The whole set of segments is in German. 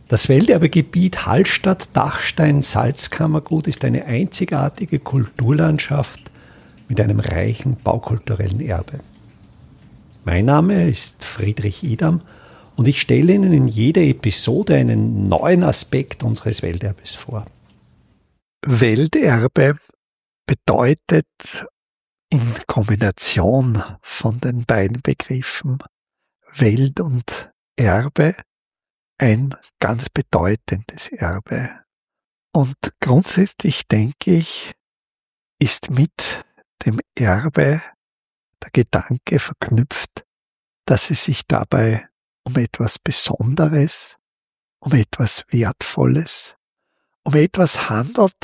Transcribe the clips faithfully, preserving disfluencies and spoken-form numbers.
Das Welterbegebiet Hallstatt-Dachstein-Salzkammergut ist eine einzigartige Kulturlandschaft mit einem reichen baukulturellen Erbe. Mein Name ist Friedrich Idam und ich stelle Ihnen in jeder Episode einen neuen Aspekt unseres Welterbes vor. Welterbe bedeutet in Kombination von den beiden Begriffen Welt und Erbe ein ganz bedeutendes Erbe. Und grundsätzlich denke ich, ist mit dem Erbe der Gedanke verknüpft, dass es sich dabei um etwas Besonderes, um etwas Wertvolles, um etwas handelt,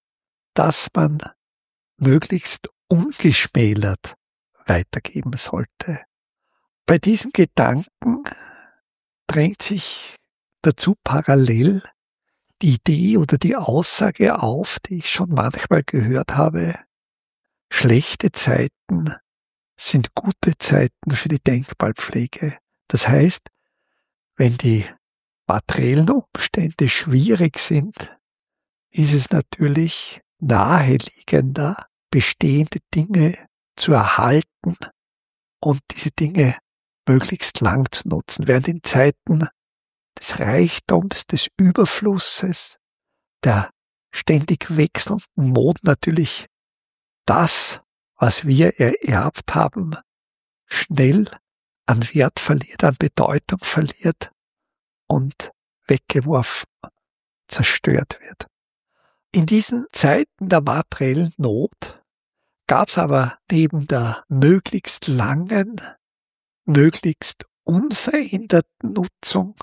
das man möglichst ungeschmälert weitergeben sollte. Bei diesem Gedanken drängt sich dazu parallel die Idee oder die Aussage auf, die ich schon manchmal gehört habe: Schlechte Zeiten sind gute Zeiten für die Denkmalpflege. Das heißt, wenn die materiellen Umstände schwierig sind, ist es natürlich naheliegender, bestehende Dinge zu erhalten und diese Dinge möglichst lang zu nutzen. Während in Zeiten des Reichtums, des Überflusses, der ständig wechselnden Moden natürlich das, was wir ererbt haben, schnell an Wert verliert, an Bedeutung verliert und weggeworfen, zerstört wird. In diesen Zeiten der materiellen Not gab es aber neben der möglichst langen, möglichst unveränderten Nutzung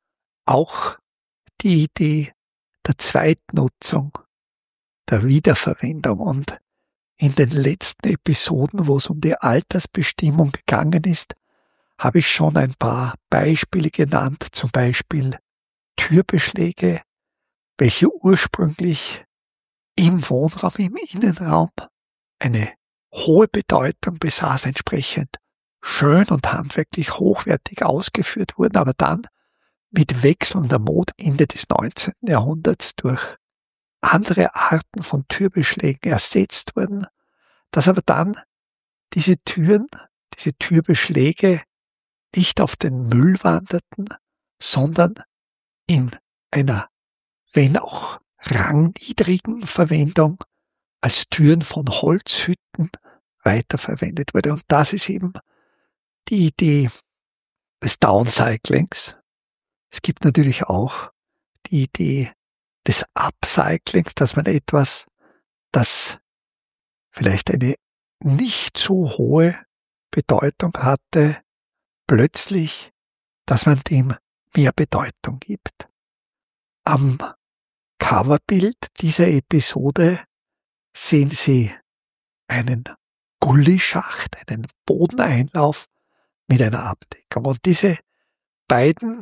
auch die Idee der Zweitnutzung, der Wiederverwendung. Und in den letzten Episoden, wo es um die Altersbestimmung gegangen ist, habe ich schon ein paar Beispiele genannt, zum Beispiel Türbeschläge, welche ursprünglich im Wohnraum, im Innenraum eine hohe Bedeutung besaß, entsprechend schön und handwerklich hochwertig ausgeführt wurden, aber dann mit wechselnder Mode Ende des neunzehnten Jahrhunderts durch andere Arten von Türbeschlägen ersetzt wurden, dass aber dann diese Türen, diese Türbeschläge nicht auf den Müll wanderten, sondern in einer, wenn auch rangniedrigen Verwendung als Türen von Holzhütten weiterverwendet wurde. Und das ist eben die Idee des Downcyclings. Es gibt natürlich auch die Idee des Upcyclings, dass man etwas, das vielleicht eine nicht so hohe Bedeutung hatte, plötzlich, dass man dem mehr Bedeutung gibt. Am Coverbild dieser Episode sehen Sie einen Gullischacht, einen Bodeneinlauf mit einer Abdeckung. Und diese beiden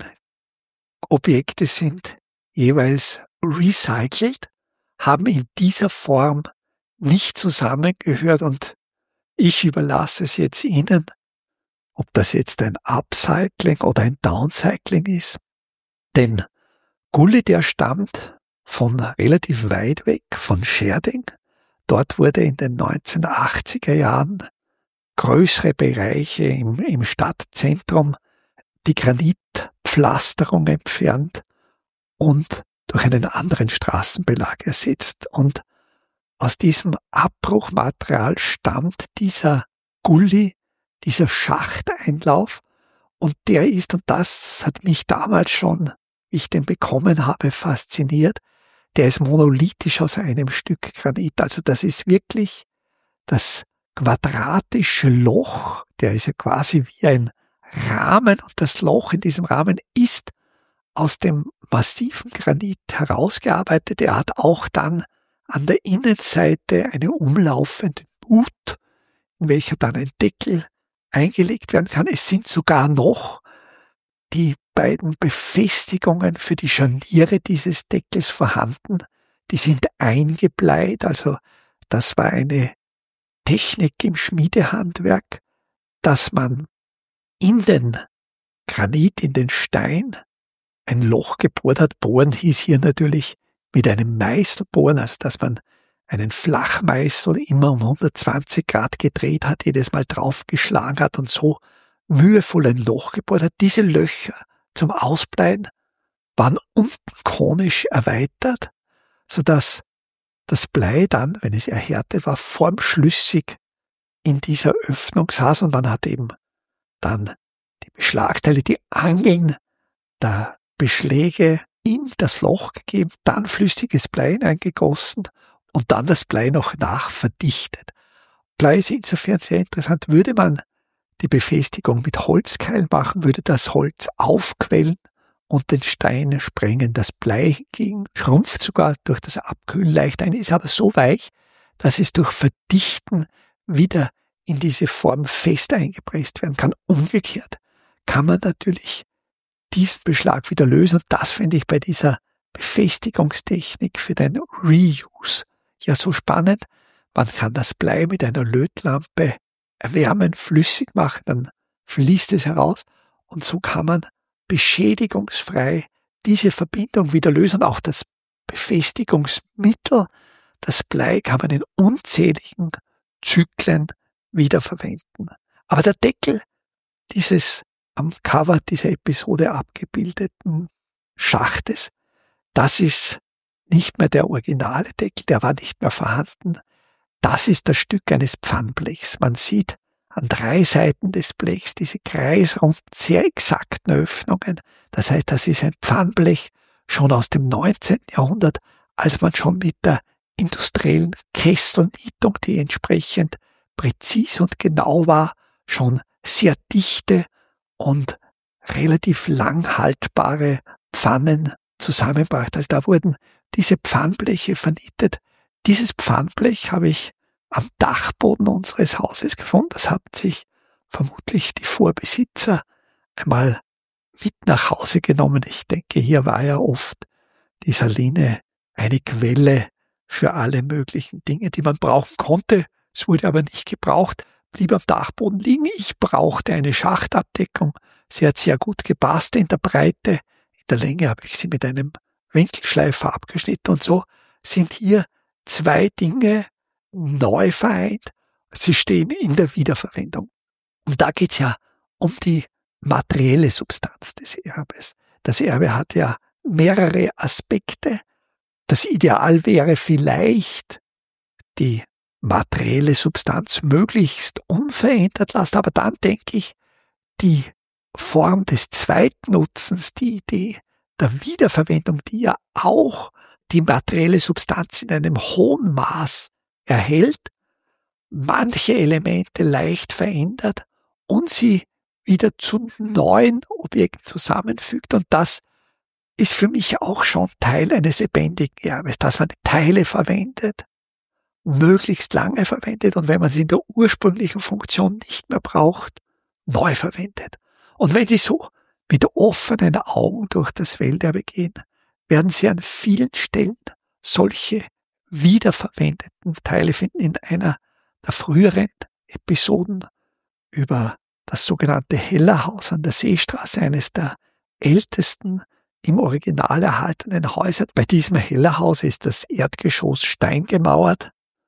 Objekte sind jeweils recycelt, haben in dieser Form nicht zusammengehört, und ich überlasse es jetzt Ihnen, ob das jetzt ein Upcycling oder ein Downcycling ist. Denn Gulli, der stammt von relativ weit weg, von Scherding. Dort wurde in den neunzehnhundertachtziger Jahren größere Bereiche im, im Stadtzentrum die Granitpflasterung entfernt und durch einen anderen Straßenbelag ersetzt. Und aus diesem Abbruchmaterial stammt dieser Gulli, dieser Schachteinlauf, und der ist, und das hat mich damals schon, wie ich den bekommen habe, fasziniert, der ist monolithisch aus einem Stück Granit. Also das ist wirklich das quadratische Loch, der ist ja quasi wie ein Rahmen, und das Loch in diesem Rahmen ist aus dem massiven Granit herausgearbeitet. Er hat auch dann an der Innenseite eine umlaufende Nut, in welcher dann ein Deckel eingelegt werden kann. Es sind sogar noch die beiden Befestigungen für die Scharniere dieses Deckels vorhanden. Die sind eingebleit, also das war eine Technik im Schmiedehandwerk, dass man in den Granit, in den Stein, ein Loch gebohrt hat. Bohren hieß hier natürlich mit einem Meißel bohren, also dass man einen Flachmeißel immer um hundertzwanzig Grad gedreht hat, jedes Mal draufgeschlagen hat und so mühevoll ein Loch gebohrt hat. Diese Löcher zum Ausbleiben waren unten konisch erweitert, sodass das Blei dann, wenn es erhärtet war, formschlüssig in dieser Öffnung saß und man hat eben dann die Beschlagsteile, die Angeln der Beschläge in das Loch gegeben, dann flüssiges Blei hineingegossen und dann das Blei noch nachverdichtet. Blei ist insofern sehr interessant. Würde man die Befestigung mit Holzkeil machen, würde das Holz aufquellen und den Stein sprengen. Das Blei hingegen schrumpft sogar durch das Abkühlen leicht ein, ist aber so weich, dass es durch Verdichten wieder in diese Form fest eingepresst werden kann. Umgekehrt kann man natürlich diesen Beschlag wieder lösen. Und das finde ich bei dieser Befestigungstechnik für den Reuse ja so spannend. Man kann das Blei mit einer Lötlampe erwärmen, flüssig machen, dann fließt es heraus. Und so kann man beschädigungsfrei diese Verbindung wieder lösen. Und auch das Befestigungsmittel, das Blei, kann man in unzähligen Zyklen wiederverwenden. Aber der Deckel dieses am Cover dieser Episode abgebildeten Schachtes, das ist nicht mehr der originale Deckel, der war nicht mehr vorhanden. Das ist das Stück eines Pfannblechs. Man sieht an drei Seiten des Blechs diese kreisrunden, sehr exakten Öffnungen. Das heißt, das ist ein Pfannblech schon aus dem neunzehnten Jahrhundert, als man schon mit der industriellen Kesselnietung, die entsprechend präzise und genau war, schon sehr dichte und relativ lang haltbare Pfannen zusammenbrachte. Also da wurden diese Pfannbleche vernietet. Dieses Pfannblech habe ich am Dachboden unseres Hauses gefunden. Das hatten sich vermutlich die Vorbesitzer einmal mit nach Hause genommen. Ich denke, hier war ja oft die Saline eine Quelle für alle möglichen Dinge, die man brauchen konnte. Es wurde aber nicht gebraucht, blieb am Dachboden liegen. Ich brauchte eine Schachtabdeckung. Sie hat sehr gut gepasst in der Breite. In der Länge habe ich sie mit einem Winkelschleifer abgeschnitten und so sind hier zwei Dinge neu vereint. Sie stehen in der Wiederverwendung. Und da geht's ja um die materielle Substanz des Erbes. Das Erbe hat ja mehrere Aspekte. Das Ideal wäre vielleicht, die materielle Substanz möglichst unverändert lassen, aber dann denke ich, die Form des Zweitnutzens, die Idee der Wiederverwendung, die ja auch die materielle Substanz in einem hohen Maß erhält, manche Elemente leicht verändert und sie wieder zu neuen Objekten zusammenfügt. Und das ist für mich auch schon Teil eines lebendigen Erbes, dass man Teile verwendet, möglichst lange verwendet und wenn man sie in der ursprünglichen Funktion nicht mehr braucht, neu verwendet. Und wenn Sie so mit offenen Augen durch das Welterbe gehen, werden Sie an vielen Stellen solche wiederverwendeten Teile finden. In einer der früheren Episoden über das sogenannte Hellerhaus an der Seestraße, eines der ältesten im Original erhaltenen Häuser. Bei diesem Hellerhaus ist das Erdgeschoss steingemauert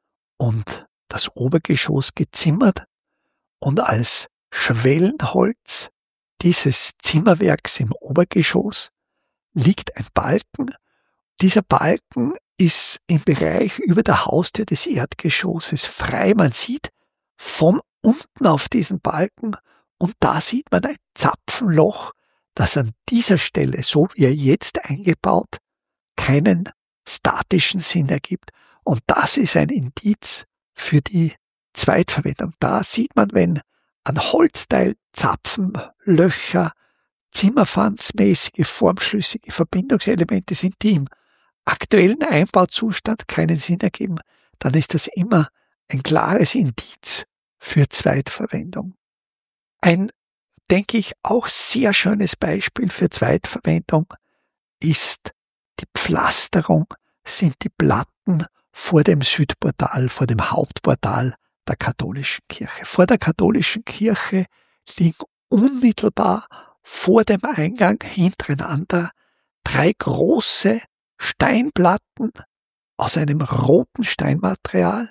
und das Obergeschoss gezimmert und als Schwellenholz dieses Zimmerwerks im Obergeschoss liegt ein Balken. Dieser Balken ist im Bereich über der Haustür des Erdgeschosses frei. Man sieht von unten auf diesen Balken und da sieht man ein Zapfenloch, das an dieser Stelle, so wie er jetzt eingebaut, keinen statischen Sinn ergibt. Und das ist ein Indiz für die Zweitverwendung. Da sieht man, wenn an Holzteil Zapfen, Löcher, zimmerpfandsmäßige, formschlüssige Verbindungselemente sind, die im aktuellen Einbauzustand keinen Sinn ergeben, dann ist das immer ein klares Indiz für Zweitverwendung. Ein, denke ich, auch sehr schönes Beispiel für Zweitverwendung ist die Pflasterung, sind die Platten vor dem Südportal, vor dem Hauptportal der katholischen Kirche. Vor der katholischen Kirche liegen unmittelbar vor dem Eingang hintereinander drei große Steinplatten aus einem roten Steinmaterial.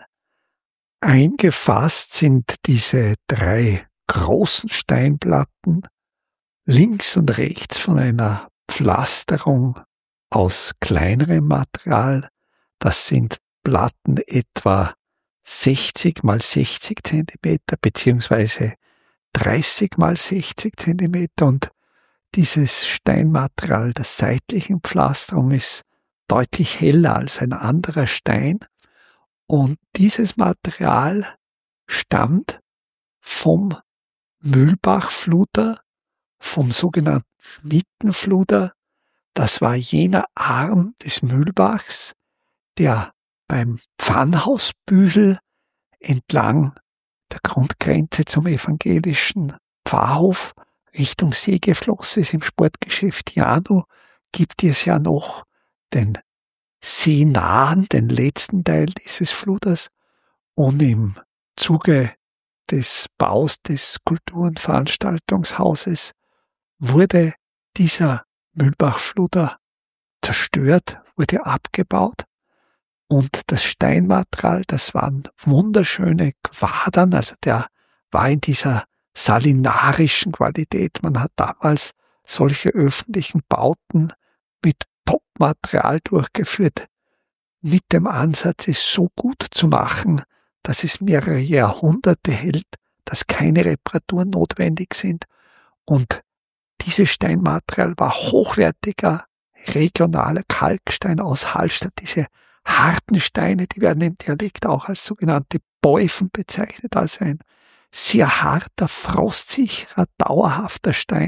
Eingefasst sind diese drei großen Steinplatten links und rechts von einer Pflasterung aus kleinerem Material. Das sind Platten etwa sechzig mal sechzig Zentimeter beziehungsweise dreißig mal sechzig Zentimeter, und dieses Steinmaterial der seitlichen Pflasterung ist deutlich heller als ein anderer Stein, und dieses Material stammt vom Mühlbachfluter, vom sogenannten Schmittenfluter. Das war jener Arm des Mühlbachs, der beim Pfannhausbühel entlang der Grundgrenze zum evangelischen Pfarrhof Richtung See geflossen ist. Im Sportgeschäft Janu gibt es ja noch den seenahen, den letzten Teil dieses Fluters, und im Zuge des Baus des Kultur- und Veranstaltungshauses wurde dieser Mühlbachfluter zerstört, wurde abgebaut, und das Steinmaterial, das waren wunderschöne Quadern, also der war in dieser salinarischen Qualität. Man hat damals solche öffentlichen Bauten mit Top-Material durchgeführt, mit dem Ansatz, es so gut zu machen, dass es mehrere Jahrhunderte hält, dass keine Reparaturen notwendig sind. Und dieses Steinmaterial war hochwertiger, regionaler Kalkstein aus Hallstatt. Diese harten Steine, die werden im Dialekt auch als sogenannte Beufen bezeichnet, also ein sehr harter, frostsicherer, dauerhafter Stein.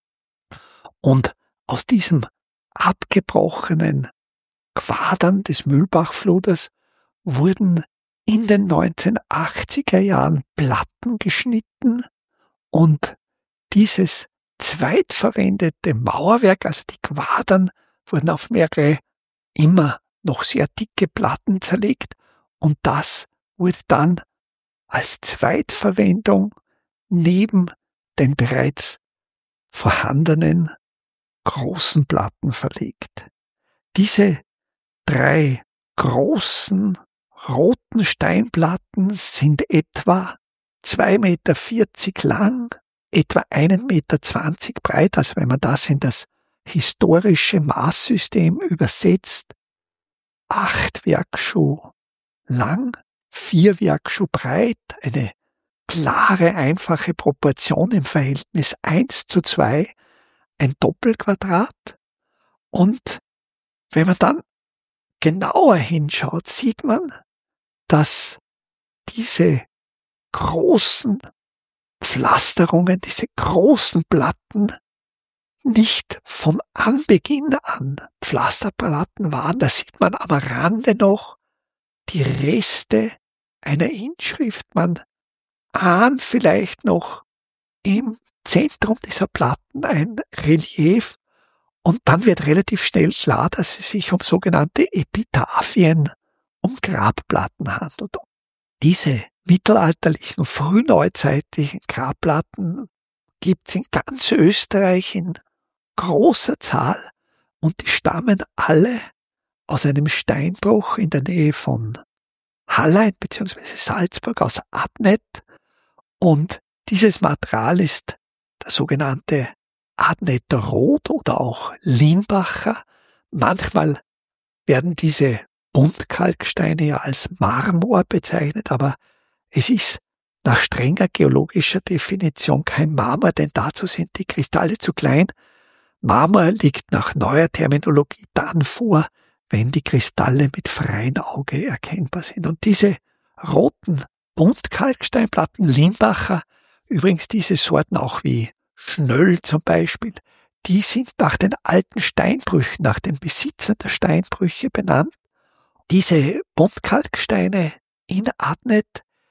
Und aus diesem abgebrochenen Quadern des Mühlbachfluters wurden in den neunzehnhundertachtziger Jahren Platten geschnitten, und dieses zweitverwendete Mauerwerk, also die Quadern, wurden auf mehrere immer noch sehr dicke Platten zerlegt, und das wurde dann als Zweitverwendung neben den bereits vorhandenen großen Platten verlegt. Diese drei großen roten Steinplatten sind etwa zwei Meter vierzig lang, etwa ein Meter zwanzig breit, also wenn man das in das historische Maßsystem übersetzt, acht Werkschuh lang, vier Werkschuh breit, eine klare, einfache Proportion im Verhältnis eins zu zwei, ein Doppelquadrat. Und wenn man dann genauer hinschaut, sieht man, dass diese großen Pflasterungen, diese großen Platten nicht von Anbeginn an Pflasterplatten waren. Da sieht man am Rande noch die Reste einer Inschrift. Man ahnt vielleicht noch im Zentrum dieser Platten ein Relief, und dann wird relativ schnell klar, dass es sich um sogenannte Epitaphien, um Grabplatten handelt. Diese mittelalterlichen, frühneuzeitlichen Grabplatten gibt es in ganz Österreich in großer Zahl, und die stammen alle aus einem Steinbruch in der Nähe von Hallein bzw. Salzburg, aus Adnet, und dieses Material ist der sogenannte Adneter Rot oder auch Limbacher. Manchmal werden diese Buntkalksteine ja als Marmor bezeichnet, aber es ist nach strenger geologischer Definition kein Marmor, denn dazu sind die Kristalle zu klein. Marmor liegt nach neuer Terminologie dann vor, wenn die Kristalle mit freiem Auge erkennbar sind. Und diese roten Buntkalksteinplatten, Limbacher, übrigens diese Sorten auch wie Schnöll zum Beispiel, die sind nach den alten Steinbrüchen, nach den Besitzern der Steinbrüche benannt. Diese Buntkalksteine in Adnet,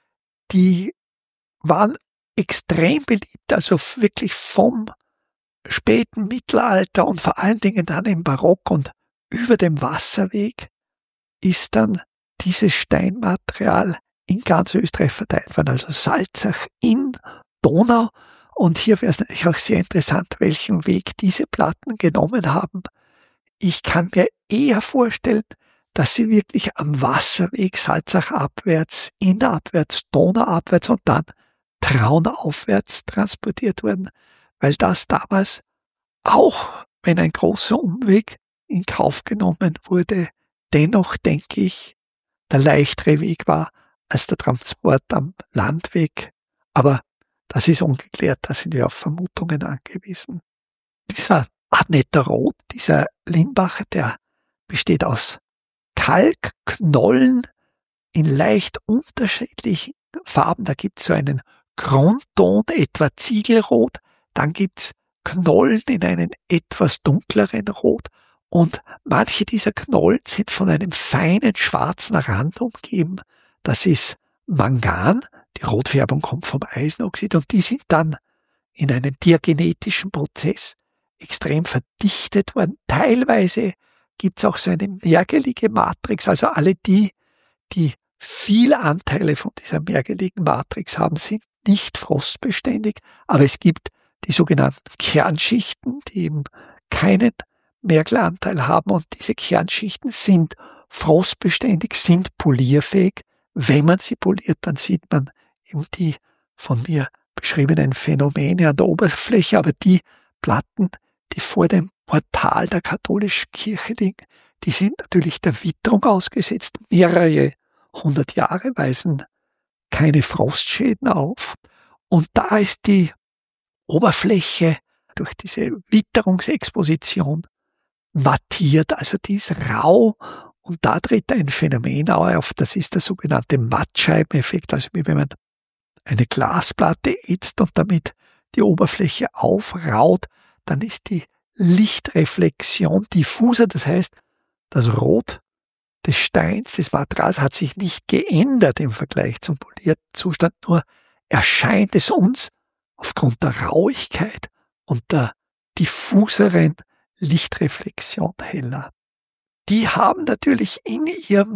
die waren extrem beliebt, also wirklich vom späten Mittelalter und vor allen Dingen dann im Barock, und über dem Wasserweg ist dann dieses Steinmaterial in ganz Österreich verteilt worden, also Salzach in Donau. Und hier wäre es natürlich auch sehr interessant, welchen Weg diese Platten genommen haben. ich kann mir eher vorstellen, dass sie wirklich am Wasserweg Salzach abwärts, innerabwärts, donauabwärts und dann traunaufwärts transportiert wurden, weil das damals, auch wenn ein großer Umweg in Kauf genommen wurde, dennoch, denke ich, der leichtere Weg war als der Transport am Landweg. Aber das ist ungeklärt, da sind wir auf Vermutungen angewiesen. Dieser Adneter Rot, dieser Lindbacher, der besteht aus Kalkknollen in leicht unterschiedlichen Farben. Da gibt es so einen Grundton, etwa Ziegelrot, dann gibt es Knollen in einem etwas dunkleren Rot und manche dieser Knollen sind von einem feinen schwarzen Rand umgeben. Das ist Mangan, die Rotfärbung kommt vom Eisenoxid und die sind dann in einem diagenetischen Prozess extrem verdichtet worden. Teilweise gibt es auch so eine mergelige Matrix, also alle die, die viele Anteile von dieser mergeligen Matrix haben, sind nicht frostbeständig, aber es gibt die sogenannten Kernschichten, die eben keinen Mergelanteil haben und diese Kernschichten sind frostbeständig, sind polierfähig. Wenn man sie poliert, dann sieht man eben die von mir beschriebenen Phänomene an der Oberfläche, aber die Platten, die vor dem Portal der katholischen Kirche liegen, die sind natürlich der Witterung ausgesetzt. Mehrere hundert Jahre weisen keine Frostschäden auf. Und da ist die Oberfläche durch diese Witterungsexposition mattiert, also die ist rau und da tritt ein Phänomen auf, das ist der sogenannte Mattscheibeneffekt, also wie wenn man eine Glasplatte ätzt und damit die Oberfläche aufraut, dann ist die Lichtreflexion diffuser, das heißt, das Rot des Steins, des Materials hat sich nicht geändert im Vergleich zum polierten Zustand, nur erscheint es uns aufgrund der Rauigkeit und der diffuseren Lichtreflexion heller. Die haben natürlich in ihrem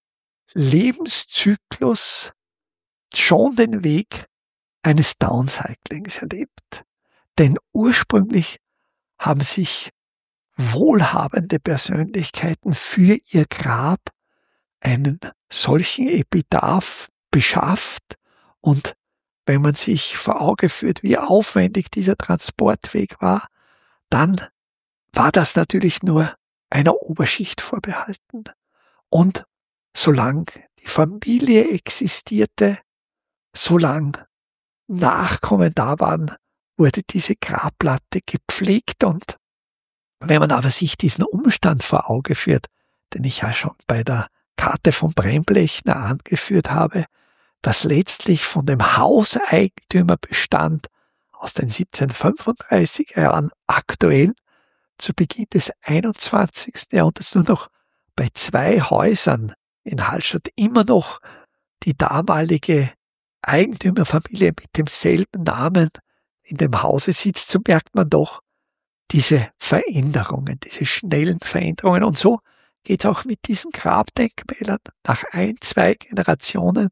Lebenszyklus schon den Weg eines Downcyclings erlebt. Denn ursprünglich haben sich wohlhabende Persönlichkeiten für ihr Grab einen solchen Epitaph beschafft und wenn man sich vor Auge führt, wie aufwendig dieser Transportweg war, dann war das natürlich nur einer Oberschicht vorbehalten. Und solange die Familie existierte, solange Nachkommen da waren, wurde diese Grabplatte gepflegt. Und wenn man aber sich diesen Umstand vor Auge führt, den ich ja schon bei der Karte von Bremblechner angeführt habe, das letztlich von dem Hauseigentümer bestand aus den siebzehnhundertfünfunddreißiger Jahren aktuell zu Beginn des einundzwanzigsten Jahrhunderts nur noch bei zwei Häusern in Hallstatt immer noch die damalige Eigentümerfamilie mit demselben Namen in dem Hause sitzt, so merkt man doch diese Veränderungen, diese schnellen Veränderungen. Und so geht es auch mit diesen Grabdenkmälern. Nach ein, zwei Generationen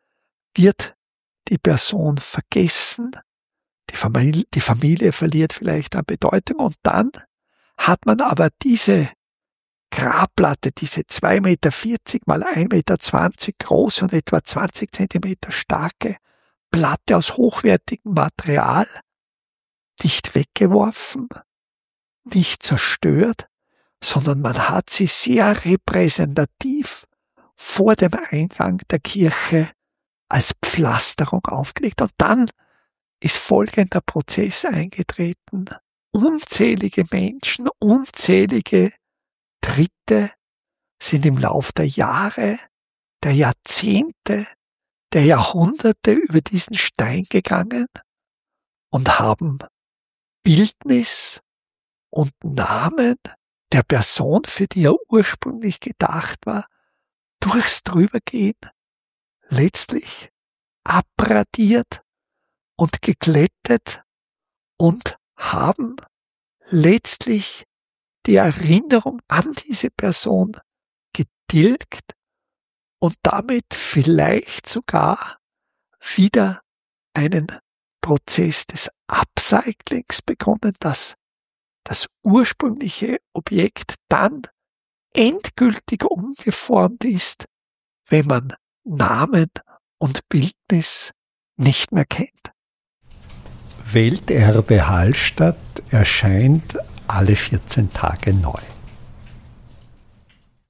wird die Person vergessen, die Familie, die Familie verliert vielleicht an Bedeutung und dann hat man aber diese Grabplatte, diese zwei Meter vierzig mal ein Meter zwanzig große und etwa zwanzig Zentimeter starke Platte aus hochwertigem Material nicht weggeworfen, nicht zerstört, sondern man hat sie sehr repräsentativ vor dem Eingang der Kirche als Pflasterung aufgelegt. Und dann ist folgender Prozess eingetreten. Unzählige Menschen, unzählige Tritte sind im Lauf der Jahre, der Jahrzehnte, der Jahrhunderte über diesen Stein gegangen und haben Bildnis und Namen der Person, für die er ursprünglich gedacht war, durchs Drübergehen letztlich abradiert und geglättet und haben letztlich die Erinnerung an diese Person getilgt und damit vielleicht sogar wieder einen Prozess des Upcyclings begonnen, dass das ursprüngliche Objekt dann endgültig umgeformt ist, wenn man Namen und Bildnis nicht mehr kennt. Welterbe Hallstatt erscheint alle vierzehn Tage neu.